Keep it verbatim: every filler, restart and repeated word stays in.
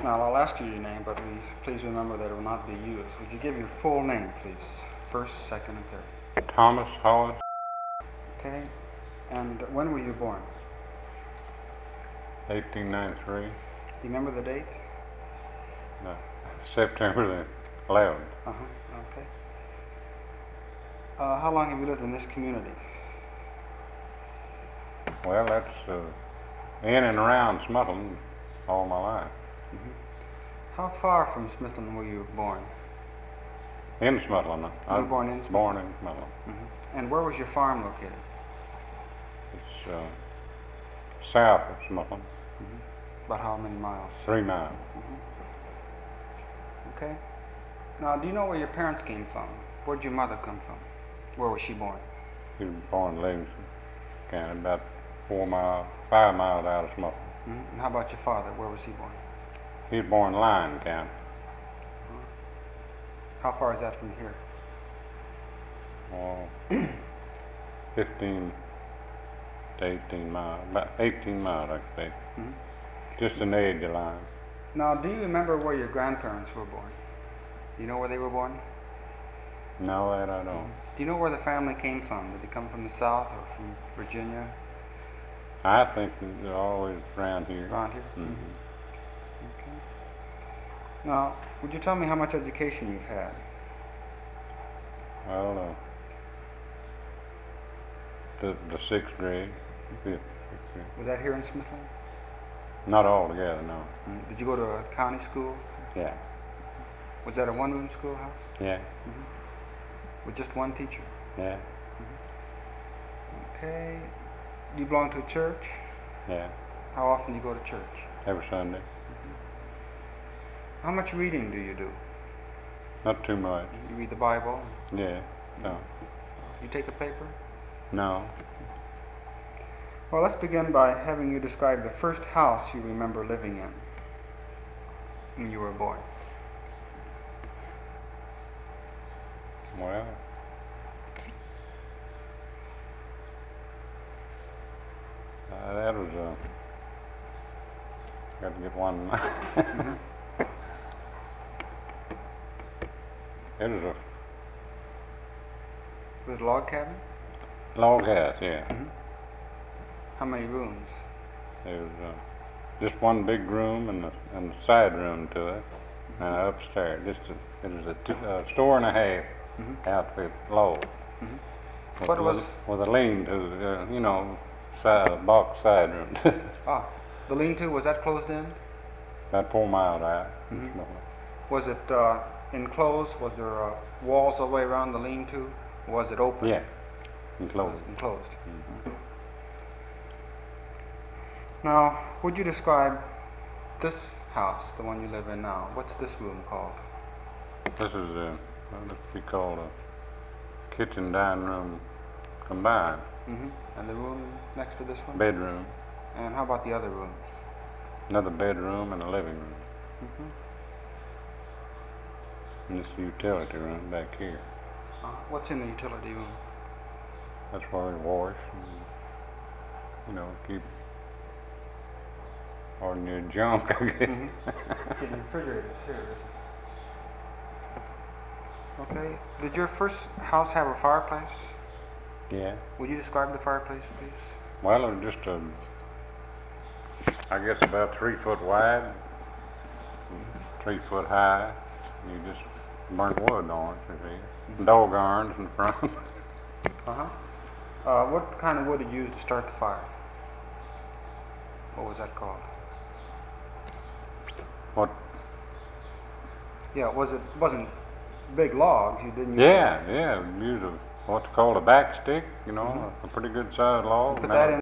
Now, I'll ask you your name, but we, please remember that it will not be used. Would you give your full name, please? First, second, and third. Thomas Hollis. Okay. And when were you born? eighteen ninety-three. Do you remember the date? No. September the eleventh. Uh-huh. Okay. Uh, how long have you lived in this community? Well, that's uh, in and around Smithland all my life. Mm-hmm. How far from Smithland were you born? In Smithland. You were born in Smithland? Born in Smithland. Mm-hmm. And where was your farm located? It's uh, south of Smithland. Mm-hmm. About how many miles? Three miles. Mm-hmm. Okay. Now, do you know where your parents came from? Where did your mother come from? Where was she born? She was born in Livingston County, about four miles, five miles out of Smithland. Mm-hmm. And how about your father? Where was he born? He was born in Lyon County. Uh-huh. How far is that from here? Oh, fifteen to eighteen miles, about eighteen miles, I think. Mm-hmm. Just an edge of line. Now, do you remember where your grandparents were born? Do you know where they were born? No, that I don't. Do you know where the family came from? Did they come from the South or from Virginia? I think they're always around here. Around here? Mm-hmm. Okay. Now, would you tell me how much education you've had? Well, uh, the, the sixth grade, fifth, sixth grade. Was that here in Smithland? Not all together, no. Mm. Did you go to a county school? Yeah. Was that a one-room schoolhouse? Yeah. Mm-hmm. With just one teacher? Yeah. Mm-hmm. Okay. Do you belong to a church? Yeah. How often do you go to church? Every Sunday. Mm-hmm. How much reading do you do? Not too much. You read the Bible? Yeah. No. You take a paper? No. Well, let's begin by having you describe the first house you remember living in when you were a boy. Well, uh, that was a. Uh, got to get one. Mm-hmm. It was a Was it a log cabin? log house, yeah. Mm-hmm. How many rooms? There was uh, just one big room and a, and a side room to it, mm-hmm. and upstairs. Just a, it was a t- uh, store and a half mm-hmm. outfit low. Mm-hmm. With, What was with, with a lean-to, uh, you know, side, box side room. ah, the lean-to, was that closed in? About four miles out. Mm-hmm. Was it uh, enclosed? Was there uh, walls all the way around the lean-to? Was it open? Yeah, enclosed. It was enclosed. Mm-hmm. Now, would you describe this house, the one you live in now? What's this room called? This is a, well, this would be called a kitchen dining room combined. Mm-hmm. And the room next to this one? Bedroom. And how about the other rooms? Another bedroom and a living room. Mm-hmm. And this utility room back here. Uh, what's in the utility room? That's where we wash and, you know, keep ordinary junk, I guess. Mm-hmm. It's in the refrigerator here. Okay. Did your first house have a fireplace? Yeah. Would you describe the fireplace, please? Well, it was just a, I guess about three foot wide, three foot high. You just burnt wood on it, you see. Mm-hmm. Dog irons in front. Uh-huh. Uh, what kind of wood did you use to start the fire? What was that called? What? Yeah, was it wasn't big logs? You didn't use Yeah, yeah. Use a what's called a back stick, you know, mm-hmm. a pretty good sized log. Put that in